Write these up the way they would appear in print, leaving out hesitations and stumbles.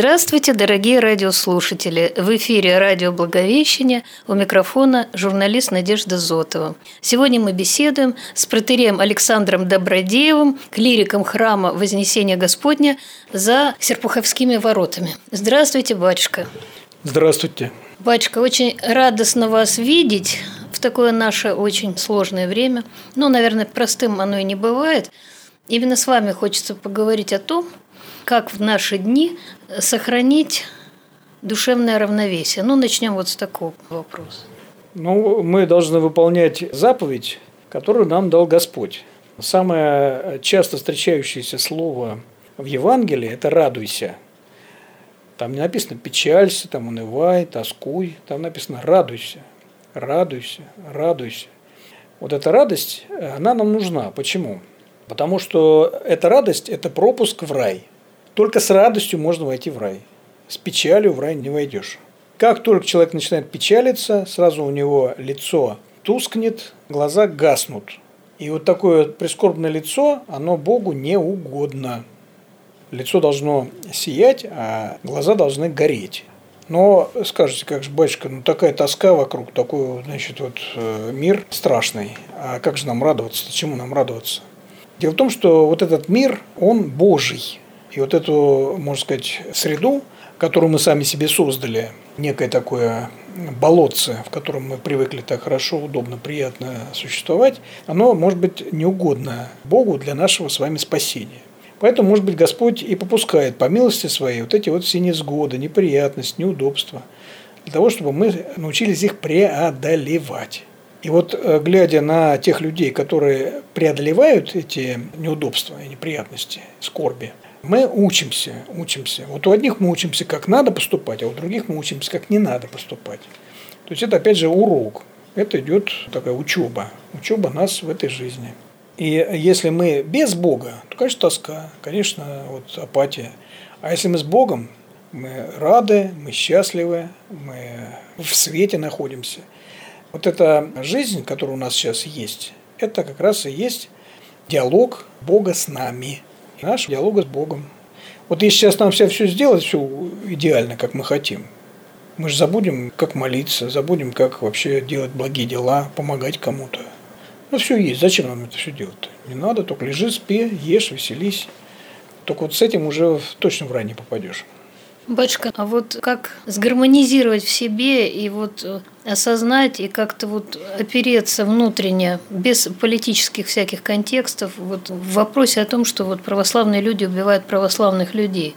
Здравствуйте, дорогие радиослушатели! В эфире радио «Благовещение», у микрофона журналист Надежда Зотова. Сегодня мы беседуем с протоиереем Александром Добродеевым, клириком храма Вознесения Господня за Серпуховскими воротами. Здравствуйте, батюшка! Здравствуйте! Батюшка, очень радостно вас видеть в такое наше очень сложное время. Наверное, простым оно и не бывает. Именно с вами хочется поговорить о том, как в наши дни сохранить душевное равновесие. Начнем вот с такого вопроса. Мы должны выполнять заповедь, которую нам дал Господь. Самое часто встречающееся слово в Евангелии – это «радуйся». Там не написано «печалься», там «унывай», «тоскуй». Там написано «радуйся», «радуйся», «радуйся». Вот эта радость, она нам нужна. Почему? Потому что эта радость – это пропуск в рай. Только с радостью можно войти в рай. С печалью в рай не войдешь. Как только человек начинает печалиться, сразу у него лицо тускнет, глаза гаснут. И вот такое прискорбное лицо, оно Богу не угодно. Лицо должно сиять, а глаза должны гореть. Но скажете, как же, батюшка, такая тоска вокруг, такой, мир страшный. А как же нам радоваться? Чему нам радоваться? Дело в том, что вот этот мир, он Божий. И вот эту, можно сказать, среду, которую мы сами себе создали, некое такое болотце, в котором мы привыкли так хорошо, удобно, приятно существовать, оно может быть неугодно Богу для нашего с вами спасения. Поэтому, может быть, Господь и попускает по милости своей вот эти вот все невзгоды, неприятности, неудобства, для того, чтобы мы научились их преодолевать. И вот, глядя на тех людей, которые преодолевают эти неудобства и неприятности, скорби, мы учимся. Вот у одних мы учимся, как надо поступать, а у других мы учимся, как не надо поступать. То есть это, опять же, урок. Это идет такая учеба нас в этой жизни. И если мы без Бога, то, конечно, тоска, конечно, апатия. А если мы с Богом, мы рады, мы счастливы, мы в свете находимся. Вот эта жизнь, которая у нас сейчас есть, это как раз и есть диалог Бога с нами. Наш диалог с Богом. Вот если сейчас нам все сделать, все идеально, как мы хотим, мы же забудем, как молиться, забудем, как вообще делать благие дела, помогать кому-то. Все есть. Зачем нам это все делать? Не надо, только лежи, спи, ешь, веселись. Только вот с этим уже точно в рай не попадешь. Батюшка, а вот как сгармонизировать в себе и осознать и как-то опереться внутренне, без политических всяких контекстов, в вопросе о том, что православные люди убивают православных людей.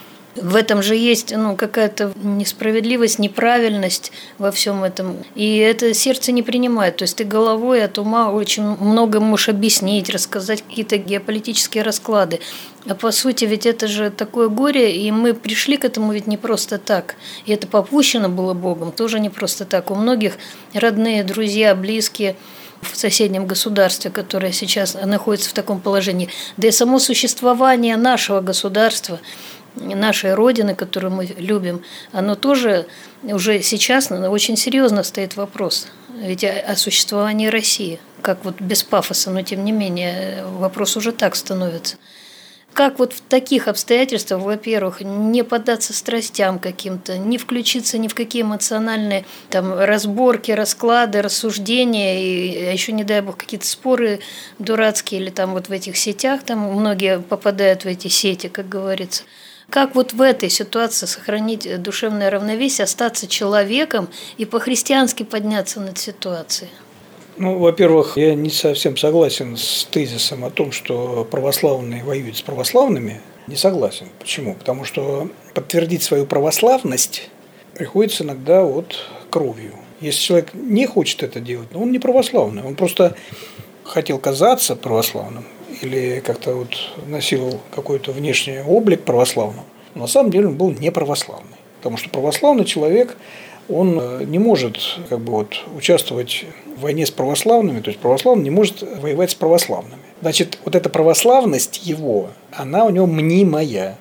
В этом же есть какая-то несправедливость, неправильность во всем этом. И это сердце не принимает. То есть ты головой от ума очень много можешь объяснить, рассказать какие-то геополитические расклады. А по сути ведь это же такое горе, и мы пришли к этому ведь не просто так. И это попущено было Богом тоже не просто так. У многих родные, друзья, близкие в соседнем государстве, которое сейчас находится в таком положении. Да и само существование нашего государства, нашей Родины, которую мы любим, оно тоже уже сейчас очень серьезно стоит вопрос. Ведь о существовании России, как без пафоса, но тем не менее вопрос уже так становится. Как в таких обстоятельствах, во-первых, не поддаться страстям каким-то, не включиться ни в какие эмоциональные разборки, расклады, рассуждения, а еще, не дай бог, какие-то споры дурацкие или в этих сетях, многие попадают в эти сети, как говорится. Как в этой ситуации сохранить душевное равновесие, остаться человеком и по-христиански подняться над ситуацией? Во-первых, я не совсем согласен с тезисом о том, что православные воюют с православными. Не согласен. Почему? Потому что подтвердить свою православность приходится иногда кровью. Если человек не хочет это делать, он не православный. Он просто хотел казаться православным или как-то носил какой-то внешний облик православного. Но на самом деле он был не православный. Потому что православный человек, он не может участвовать в войне с православными, то есть православный не может воевать с православными. Значит, эта православность его, она у него мнимая,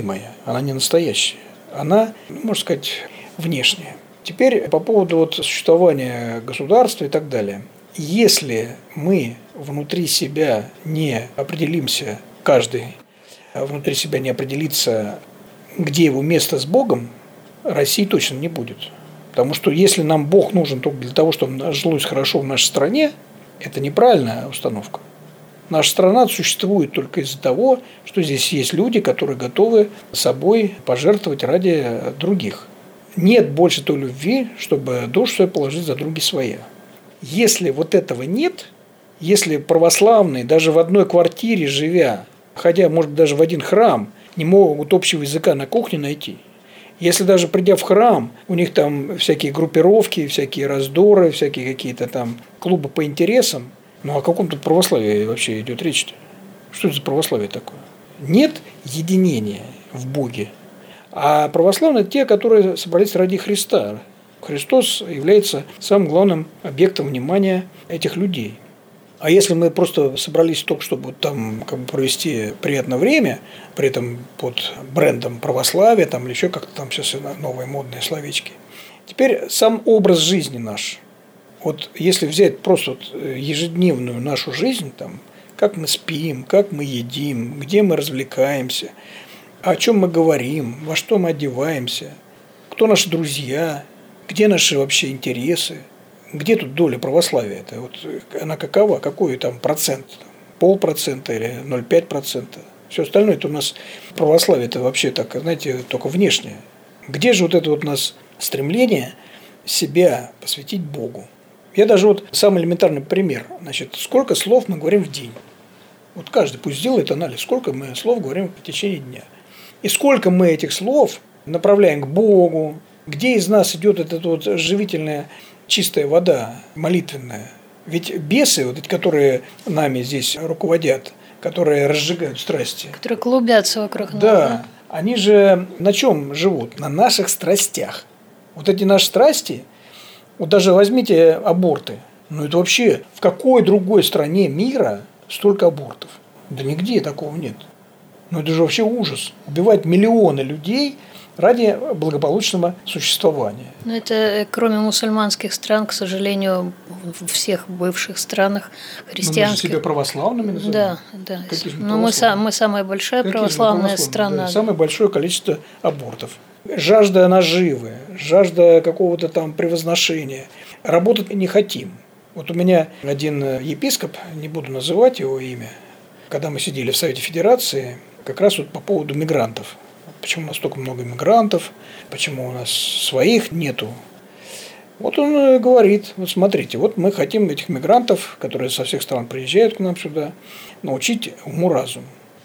она не настоящая. Она, можно сказать, внешняя. Теперь по поводу существования государства и так далее. Если мы внутри себя не определимся, каждый внутри себя не определится, где его место с Богом, России точно не будет. Потому что если нам Бог нужен только для того, чтобы жилось хорошо в нашей стране, это неправильная установка. Наша страна существует только из-за того, что здесь есть люди, которые готовы собой пожертвовать ради других. Нет больше той любви, чтобы душу свою положить за други свои. Если вот этого нет, если православные даже в одной квартире живя, ходя, может быть, даже в один храм, не могут общего языка на кухне найти, если даже придя в храм, у них там всякие группировки, всякие раздоры, всякие какие-то там клубы по интересам, ну о каком тут православии вообще идет речь-то? Что это за православие такое? Нет единения в Боге. А православные – те, которые собрались ради Христа. Христос является самым главным объектом внимания этих людей. А если мы просто собрались только, чтобы там как бы провести приятное время, при этом под брендом православия там, или еще как-то там сейчас новые модные словечки. Теперь сам образ жизни наш. Вот если взять просто вот ежедневную нашу жизнь, там, как мы спим, как мы едим, где мы развлекаемся, о чем мы говорим, во что мы одеваемся, кто наши друзья, где наши вообще интересы, где тут доля православия? Это вот она какова? Какой там процент? 0,5% или 0,5%? Все остальное это у нас православие, это вообще так, знаете, только внешнее. Где же вот это вот у нас стремление себя посвятить Богу? Я даже вот самый элементарный пример. Значит, сколько слов мы говорим в день? Вот каждый пусть сделает анализ, сколько мы слов говорим в течение дня. И сколько мы этих слов направляем к Богу, где из нас идет эта вот живительная чистая вода, молитвенная. Ведь бесы, вот эти, которые нами здесь руководят, которые разжигают страсти. Которые клубятся вокруг нас. Да, они же на чем живут? На наших страстях. Вот эти наши страсти, вот даже возьмите аборты. Ну это вообще в какой другой стране мира столько абортов? Да нигде такого нет. Ну это же вообще ужас. Убивать миллионы людей ради благополучного существования. Но это кроме мусульманских стран, к сожалению, в всех бывших странах христианских. Но мы же себя православными называем. Да. Но мы самая большая православная страна. Да, самое большое количество абортов. Жажда наживы, жажда какого-то там превозношения. Работать не хотим. Вот у меня один епископ, не буду называть его имя, когда мы сидели в Совете Федерации, как раз вот по поводу мигрантов. Почему у нас столько много мигрантов, почему у нас своих нету. Вот он говорит, вот смотрите, вот мы хотим этих мигрантов, которые со всех стран приезжают к нам сюда, научить уму-разуму.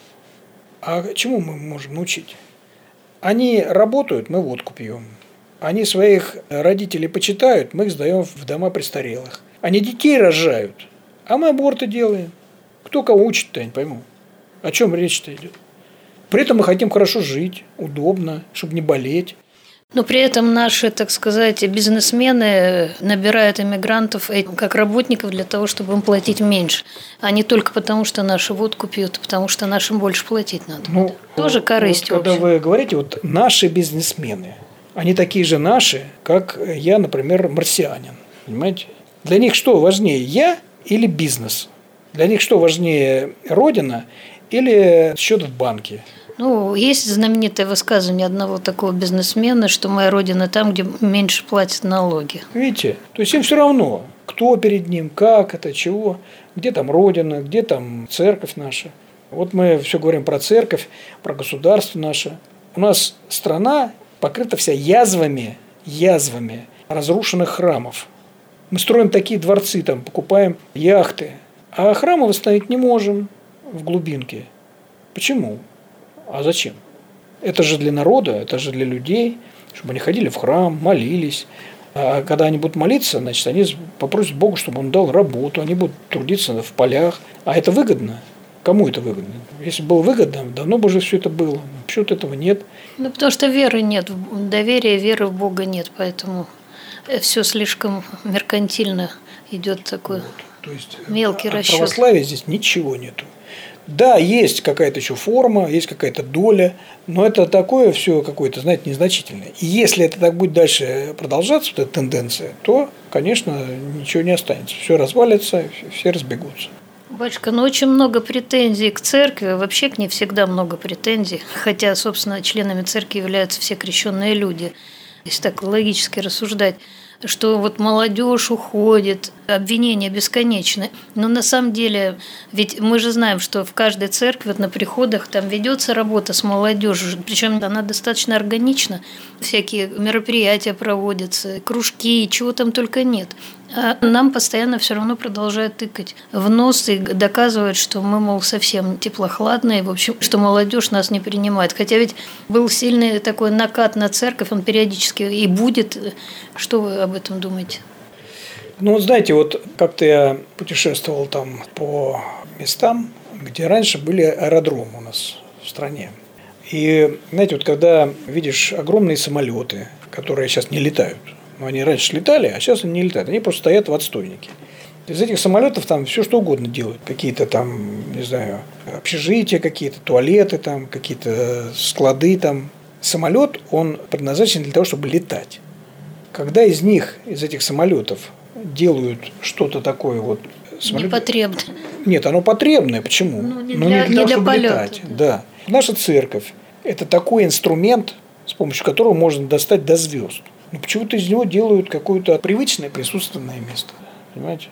А чему мы можем научить? Они работают, мы водку пьем. Они своих родителей почитают, мы их сдаем в дома престарелых. Они детей рожают, а мы аборты делаем. Кто кого учит-то, я не пойму. О чем речь-то идет? При этом мы хотим хорошо жить, удобно, чтобы не болеть. Но при этом наши, так сказать, бизнесмены набирают иммигрантов как работников для того, чтобы им платить меньше. А не только потому, что наши водку пьют, а потому что нашим больше платить надо. Ну, тоже корысть. Вот, когда вы говорите, вот наши бизнесмены, они такие же наши, как я, например, марсианин. Понимаете? Для них что важнее, я или бизнес? Для них что важнее, родина или счет в банке? Ну, есть знаменитое высказывание одного такого бизнесмена, что моя родина там, где меньше платят налоги. Видите? То есть им все равно, кто перед ним, как это, чего, где там родина, где там церковь наша. Вот мы все говорим про церковь, про государство наше. У нас страна покрыта вся язвами разрушенных храмов. Мы строим такие дворцы, там, покупаем яхты, а храмы восстановить не можем в глубинке. Почему? А зачем? Это же для народа, это же для людей, чтобы они ходили в храм, молились. А когда они будут молиться, значит, они попросят Бога, чтобы Он дал работу, они будут трудиться в полях. А это выгодно? Кому это выгодно? Если было выгодно, давно бы уже все это было. Почему-то этого нет. Ну, потому что веры нет, доверия, веры в Бога нет, поэтому все слишком меркантильно идет такой То есть, мелкий расчет. От православия здесь ничего нету. Да, есть какая-то еще форма, есть какая-то доля, но это такое все какое-то, знаете, незначительное. И если это так будет дальше продолжаться, вот эта тенденция, то, конечно, ничего не останется. Все развалится, все разбегутся. Батюшка, ну очень много претензий к церкви, вообще к ней всегда много претензий, хотя, собственно, членами церкви являются все крещенные люди, если так логически рассуждать, что вот молодежь уходит, обвинения бесконечны. Но на самом деле, ведь мы же знаем, что в каждой церкви вот на приходах там ведется работа с молодежью, причем она достаточно органична, всякие мероприятия проводятся, кружки, чего там только нет. А нам постоянно все равно продолжают тыкать в нос и доказывают, что мы, мол, совсем теплохладные, в общем, что молодежь нас не принимает. Хотя ведь был сильный такой накат на церковь, он периодически и будет. Что вы об этом думаете? Ну, вот знаете, вот как-то я путешествовал там по местам, где раньше были аэродромы у нас в стране. И, знаете, вот когда видишь огромные самолеты, которые сейчас не летают, но они раньше летали, а сейчас они не летают, они просто стоят в отстойнике. Из этих самолетов там все что угодно делают. Какие-то там, не знаю, общежития какие-то, туалеты там, какие-то склады там. Самолет, он предназначен для того, чтобы летать. Когда из этих самолетов делают что-то такое вот... Непотребное. Нет, оно потребное. Почему? Не для полета. Летать. Да. Наша церковь – это такой инструмент, с помощью которого можно достать до звезд. Но почему-то из него делают какое-то привычное присутственное место. Понимаете?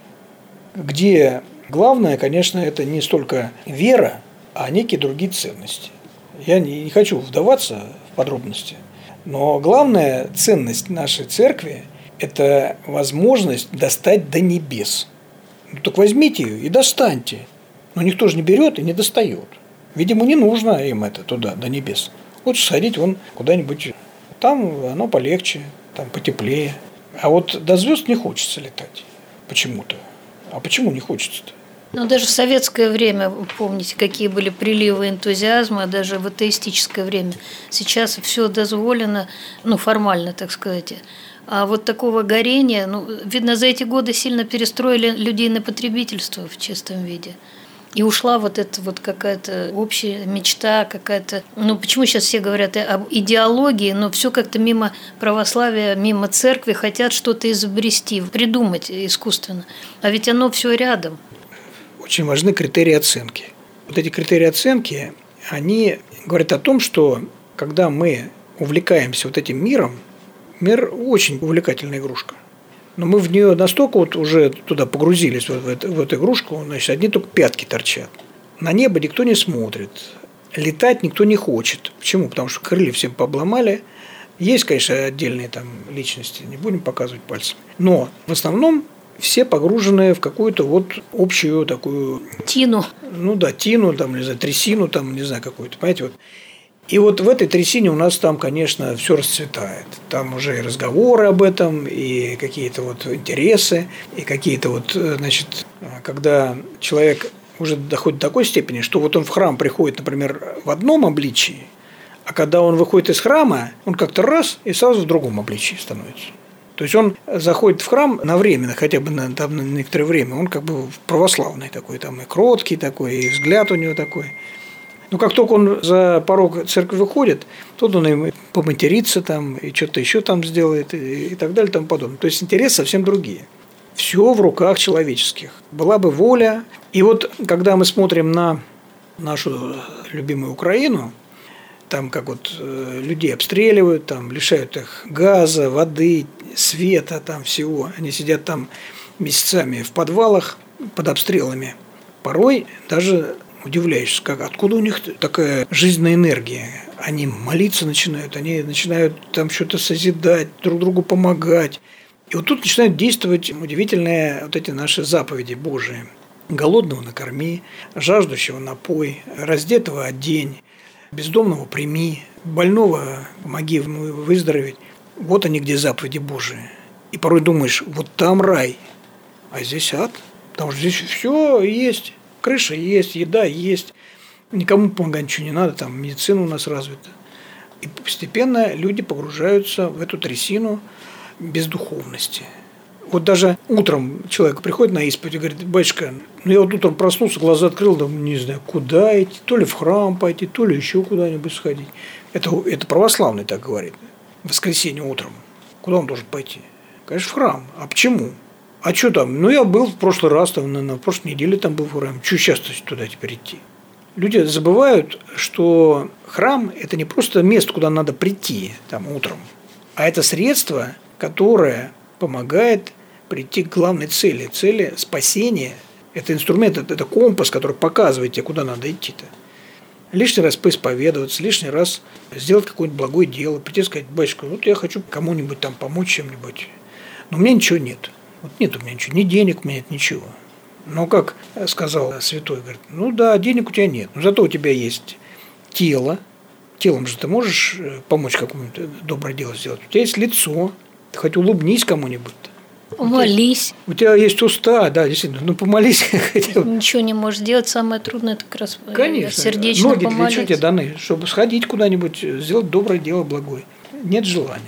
Где главное, конечно, это не столько вера, а некие другие ценности. Я не хочу вдаваться в подробности, но главная ценность нашей церкви – это возможность достать до небес. Ну, так возьмите ее и достаньте. Но никто же не берет и не достает. Видимо, не нужно им это туда, до небес. Лучше сходить вон куда-нибудь. Там оно полегче, там потеплее. А вот до звезд не хочется летать почему-то. А почему не хочется-то? Ну, даже в советское время, помните, какие были приливы энтузиазма, даже в атеистическое время. Сейчас все дозволено, ну, формально, так сказать. А вот такого горения, ну, видно, за эти годы сильно перестроили людей на потребительство в чистом виде. И ушла вот эта вот какая-то общая мечта, какая-то... Ну, почему сейчас все говорят об идеологии, но все как-то мимо православия, мимо церкви хотят что-то изобрести, придумать искусственно. А ведь оно все рядом. Очень важны критерии оценки. Вот эти критерии оценки, они говорят о том, что когда мы увлекаемся вот этим миром, мир очень увлекательная игрушка. Но мы в нее настолько вот уже туда погрузились, в эту игрушку, значит, одни только пятки торчат. На небо никто не смотрит. Летать никто не хочет. Почему? Потому что крылья всем пообломали. Есть, конечно, отдельные там личности, не будем показывать пальцем. Но в основном все погружены в какую-то вот общую такую... Тину. Ну да, тину, там, не знаю, трясину, там, не знаю, какую-то, понимаете, вот. И вот в этой трясине у нас там, конечно, все расцветает. Там уже и разговоры об этом, и какие-то вот интересы, и какие-то вот, значит, когда человек уже доходит до такой степени, что вот он в храм приходит, например, в одном обличии, а когда он выходит из храма, он как-то раз и сразу в другом обличии становится. То есть он заходит в храм на временно, хотя бы на некоторое время, он как бы православный такой, там и кроткий такой, и взгляд у него такой. Но как только он за порог церкви выходит, тут он им поматерится там, и что-то еще там сделает, и так далее, и тому подобное. То есть интересы совсем другие. Все в руках человеческих. Была бы воля. И вот когда мы смотрим на нашу любимую Украину, там как вот людей обстреливают, там лишают их газа, воды, света, там всего. Они сидят там месяцами в подвалах под обстрелами. Порой даже удивляешься, откуда у них такая жизненная энергия. Они молиться начинают, они начинают там что-то созидать, друг другу помогать. И вот тут начинают действовать удивительные вот эти наши заповеди Божии. Голодного накорми, жаждущего напой, раздетого одень, бездомного прими, больного помоги ему выздороветь. Вот они где заповеди Божии. И порой думаешь, вот там рай, а здесь ад. Потому что здесь все есть. Крыша есть, еда есть, никому помогать ничего не надо, там медицина у нас развита. И постепенно люди погружаются в эту трясину бездуховности. Вот даже утром человек приходит на исповедь и говорит: батюшка, ну я вот утром проснулся, глаза открыл, там, не знаю, куда идти, то ли в храм пойти, то ли еще куда-нибудь сходить. Это православный так говорит. В воскресенье утром. Куда он должен пойти? Конечно, в храм. А почему? А что там? Ну, я был в прошлый раз, там, на прошлой неделе там был в храме. Что сейчас туда теперь идти? Люди забывают, что храм – это не просто место, куда надо прийти там, утром, а это средство, которое помогает прийти к главной цели. Цели спасения – это инструмент, это компас, который показывает тебе, куда надо идти-то. Лишний раз поисповедоваться, лишний раз сделать какое-нибудь благое дело, прийти и сказать: батюшка, вот я хочу кому-нибудь там помочь чем-нибудь, но у меня ничего нет. Вот нет у меня ничего, ни денег у меня нет, ничего. Но, как сказал святой, говорит, ну да, денег у тебя нет, но зато у тебя есть тело. Телом же ты можешь помочь какому-нибудь доброе дело сделать. У тебя есть лицо, ты хоть улыбнись кому-нибудь. Помолись. У тебя есть уста, да, действительно, ну помолись. Ничего не можешь делать, самое трудное – это как раз Конечно. сердечно Ноги помолиться. для чего тебе даны? Чтобы сходить куда-нибудь, сделать доброе дело, благое. Нет желания.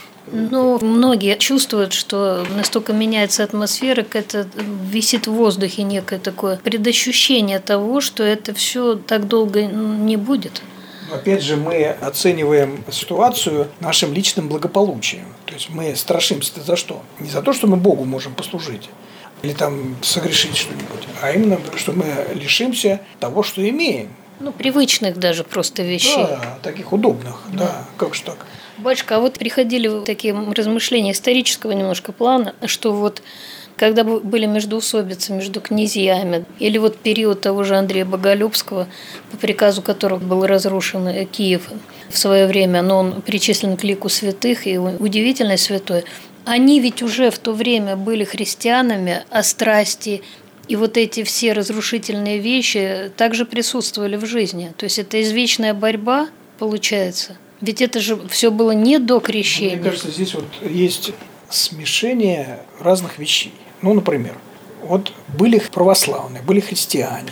Ну, многие чувствуют, что настолько меняется атмосфера, это висит в воздухе некое такое предощущение того, что это все так долго не будет. Опять же, мы оцениваем ситуацию нашим личным благополучием. То есть мы страшимся за что? Не за то, что мы Богу можем послужить или там согрешить что-нибудь, а именно, что мы лишимся того, что имеем. Ну, привычных даже просто вещей. Да, таких удобных, да, как же так. Батюшка, а вот приходили такие размышления исторического немножко плана, что вот когда были междоусобицы между князьями, или вот период того же Андрея Боголюбского, по приказу которого был разрушен Киев в свое время, но он причислен к лику святых и удивительный святой, они ведь уже в то время были христианами, а страсти и вот эти все разрушительные вещи также присутствовали в жизни. То есть это извечная борьба, получается. Ведь это же все было не до крещения. Мне кажется, здесь вот есть смешение разных вещей. Ну, например, вот были православные, были христиане,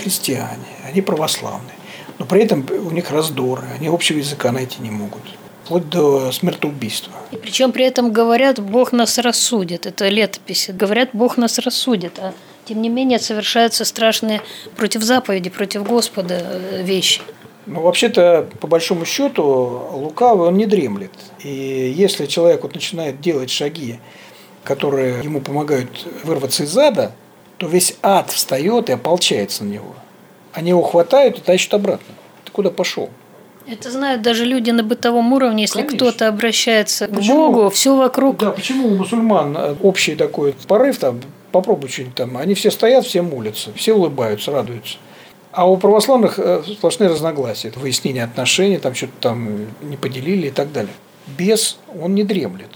они православные, но при этом у них раздоры, они общего языка найти не могут, вплоть до смертоубийства. И причем при этом говорят: Бог нас рассудит. Это летописи. Говорят: Бог нас рассудит. А тем не менее совершаются страшные против заповеди, против Господа вещи. Ну, вообще-то, по большому счету, лукавый, он не дремлет. И если человек вот начинает делать шаги, которые ему помогают вырваться из ада, то весь ад встает и ополчается на него. Они его хватают и тащат обратно. Ты куда пошел? Это знают даже люди на бытовом уровне. Если Конечно. Кто-то обращается к Почему? Богу, все вокруг. Да, почему у мусульман общий такой порыв, там, попробуй что-нибудь там, они все стоят, все молятся, все улыбаются, радуются. А у православных сплошные разногласия, это выяснение отношений, там что-то там не поделили и так далее. Бес, он не дремлет.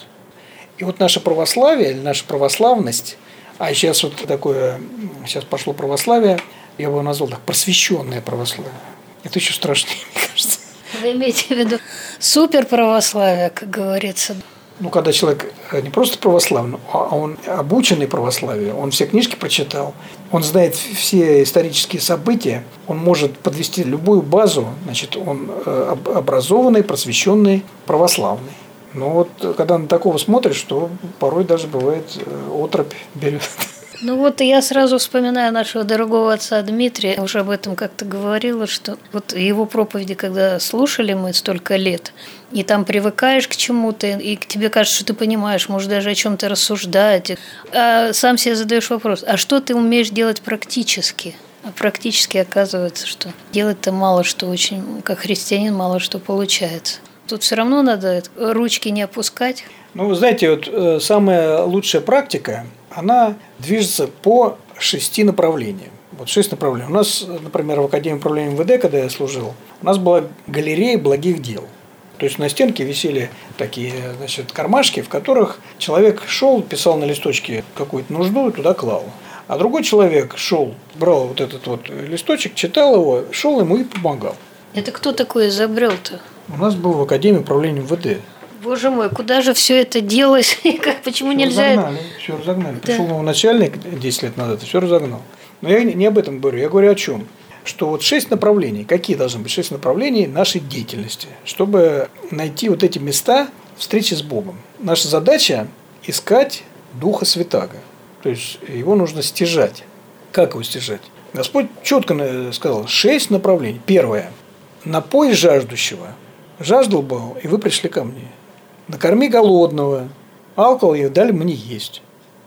И вот наше православие, или наша православность, а сейчас вот такое, сейчас пошло православие, я бы его назвал так, просвещенное православие. Это еще страшнее, мне кажется. Вы имеете в виду суперправославие, как говорится? Ну, когда человек не просто православный, а он обученный православию, он все книжки прочитал, он знает все исторические события, он может подвести любую базу, значит, он образованный, просвещенный, православный. Но вот когда на такого смотришь, то порой даже бывает оторопь берет. Ну вот я сразу вспоминаю нашего дорогого отца Дмитрия, уже об этом как-то говорила, что вот его проповеди, когда слушали мы столько лет, и там привыкаешь к чему-то, и тебе кажется, что ты понимаешь, может даже о чем-то рассуждать, а сам себе задаешь вопрос: а что ты умеешь делать практически? А практически оказывается, что делать-то мало что очень, как христианин, мало что получается. Тут все равно надо ручки не опускать. Ну, вы знаете, вот самая лучшая практика, она движется по 6 направлениям. Вот 6 направлений. У нас, например, в Академии управления МВД, когда я служил, у нас была галерея благих дел. То есть на стенке висели такие, значит, кармашки, в которых человек шел, писал на листочке какую-то нужду и туда клал. А другой человек шел, брал вот этот вот листочек, читал его, шел ему и помогал. Это кто такой изобрел-то? У нас был в Академии управления МВД. Боже мой, куда же все это делось? Почему Все нельзя? Все разогнали. Да. Пришел новый начальник 10 лет назад и все разогнал. Но я не об этом говорю. Я говорю о чем? Что вот 6 направлений. Какие должны быть 6 направлений нашей деятельности? Чтобы найти вот эти места встречи с Богом. Наша задача – искать Духа Святаго. То есть его нужно стяжать. Как его стяжать? Господь четко сказал: 6 направлений. Первое. Напой жаждущего. Жаждал был, и вы пришли ко мне. Накорми голодного. Алкоголь и дали мне есть.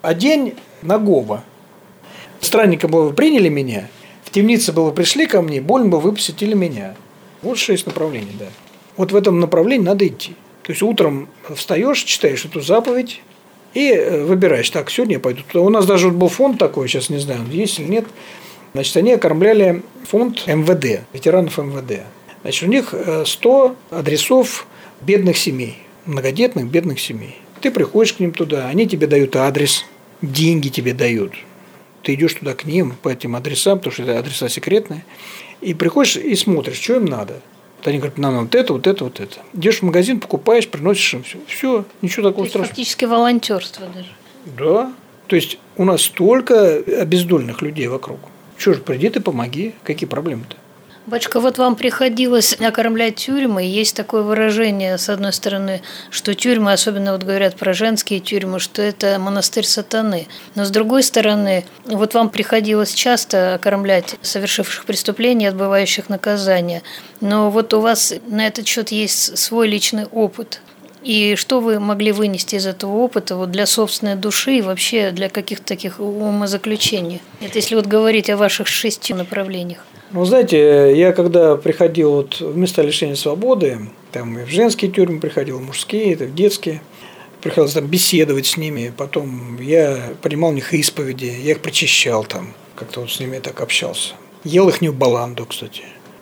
одень нагого. Странненько было, вы приняли меня, в темнице было, пришли ко мне, больно было, вы посетили меня. Вот 6 направлений, да. Вот в этом направлении надо идти. То есть утром встаешь, читаешь эту заповедь и выбираешь, так, сегодня я пойду туда. У нас даже был фонд такой, сейчас не знаю, есть или нет. Значит, они окормляли фонд МВД, ветеранов МВД. Значит, у них 100 адресов бедных семей, многодетных бедных семей. Ты приходишь к ним туда, они тебе дают адрес, деньги тебе дают. Ты идешь туда к ним по этим адресам, потому что это адреса секретные, и приходишь и смотришь, что им надо. Вот они говорят, нам вот это, вот это, вот это. Идешь в магазин, покупаешь, приносишь им все. Все, ничего такого страшного. Фактически волонтерство даже. Да. То есть у нас столько обездоленных людей вокруг. Что ж, приди ты помоги. Какие проблемы-то? Батюшка, вот вам приходилось окормлять тюрьмы, и есть такое выражение, с одной стороны, что тюрьмы, особенно вот говорят про женские тюрьмы, что это монастырь сатаны. Но с другой стороны, вот вам приходилось часто окормлять совершивших преступления, отбывающих наказание. Но вот у вас на этот счет есть свой личный опыт. И что вы могли вынести из этого опыта вот для собственной души и вообще для каких-то таких умозаключений? Это если вот говорить о ваших 6 направлениях. Ну, знаете, я когда приходил вот в места лишения свободы, там и в женские тюрьмы приходил, в мужские, это в детские, приходилось там беседовать с ними, потом я принимал у них исповеди, я их прочищал там, как-то вот с ними так общался. Ел их баланду, кстати.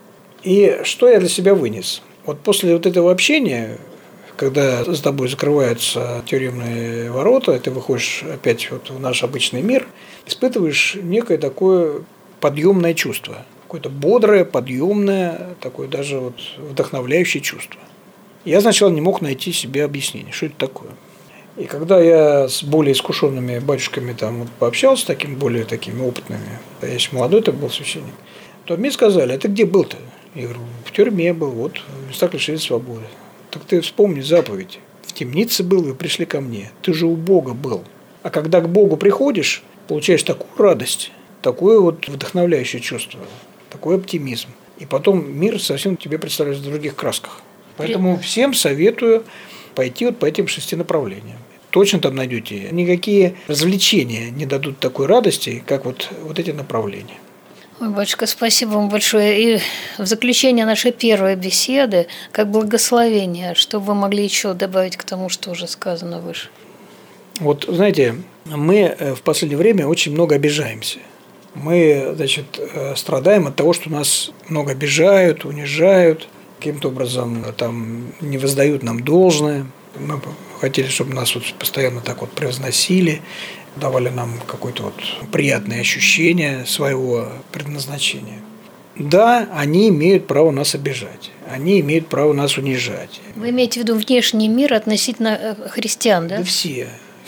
И что я для себя вынес? Вот после вот этого общения, когда с тобой закрываются тюремные ворота, ты выходишь опять вот в наш обычный мир, испытываешь некое такое подъемное чувство. Какое-то бодрое, подъемное, такое даже вот вдохновляющее чувство. Я сначала не мог найти себе объяснение, что это такое. И когда я с более искушенными батюшками там вот пообщался, более такими опытными, я еще молодой так был священник, то мне сказали, а ты где был-то? Я говорю, в тюрьме был, вот в местах лишения свободы. Так ты вспомни заповедь. В темнице был, вы пришли ко мне. Ты же у Бога был. А когда к Богу приходишь, получаешь такую радость, такое вот вдохновляющее чувство, такой оптимизм. И потом мир совсем тебе представляется в других красках. Поэтому всем советую пойти вот по этим 6 направлениям. Точно там найдете. Никакие развлечения не дадут такой радости, как вот эти направления. Ой, батюшка, спасибо вам большое. И в заключение нашей первой беседы, как благословение, что вы могли еще добавить к тому, что уже сказано выше? Вот, знаете, мы в последнее время очень много обижаемся. Мы, значит, страдаем от того, что нас много обижают, унижают, каким-то образом там не воздают нам должное. Мы хотели, чтобы нас вот постоянно так вот превозносили, давали нам какое-то вот приятное ощущение своего предназначения. Да, они имеют право нас обижать, они имеют право нас унижать. Вы имеете в виду внешний мир относительно христиан, да? Да все.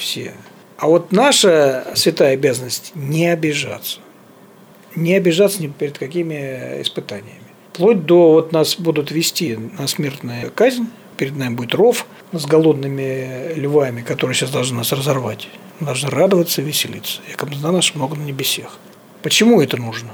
А вот наша святая обязанность – не обижаться. Не обижаться ни перед какими испытаниями. Вплоть до вот нас будут вести на смертную казнь, перед нами будет ров с голодными львами, которые сейчас должны нас разорвать. Мы должны радоваться и веселиться. Якобы на нас много на небесах. Почему это нужно?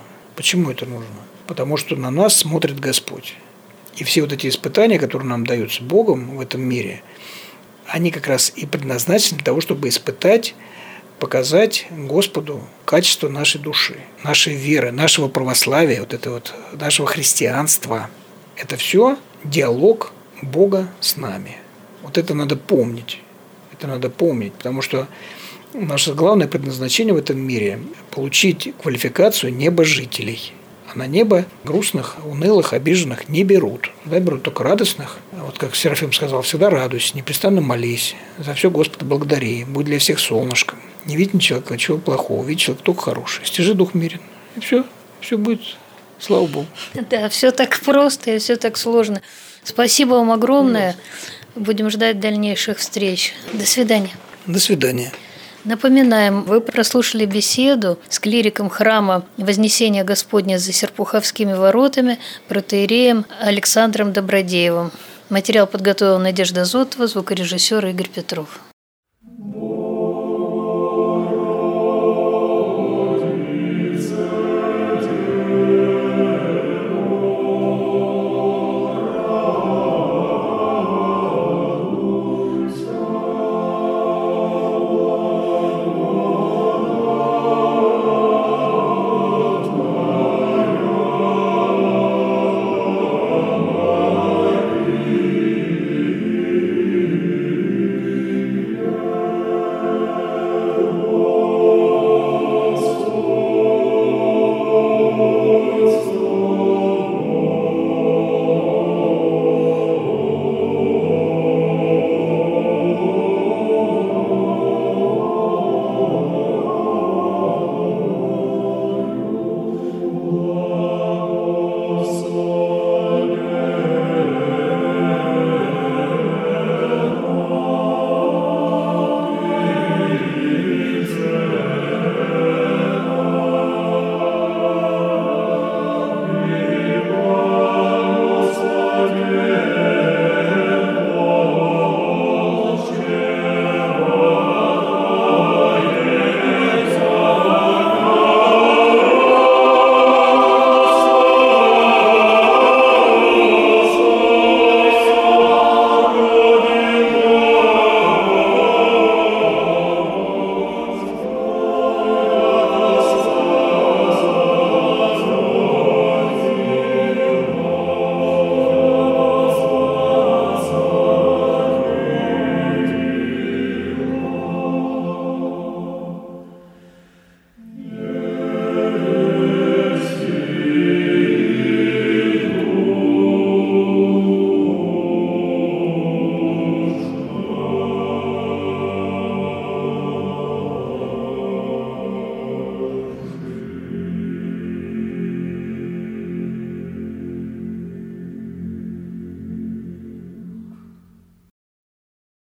Потому что на нас смотрит Господь. И все вот эти испытания, которые нам даются Богом в этом мире, они как раз и предназначены для того, чтобы испытать, показать Господу качество нашей души, нашей веры, нашего православия, нашего христианства. Это все диалог Бога с нами. Вот это надо помнить. Потому что наше главное предназначение в этом мире – получить квалификацию небожителей. А на небо грустных, унылых, обиженных не берут. Берут только радостных. Вот как Серафим сказал, всегда радуйся, непрестанно молись, за все Господа благодари, будь для всех солнышком. Не видь человека чего плохого, видь человека только хороший. Стяжи дух мирен. И все будет, слава Богу. Да, все так просто и все так сложно. Спасибо вам огромное. Будем ждать дальнейших встреч. До свидания. До свидания. Напоминаем, вы прослушали беседу с клириком храма Вознесения Господня за Серпуховскими воротами протоиереем Александром Добродеевым. Материал подготовил Надежда Зотова, звукорежиссер Игорь Петров.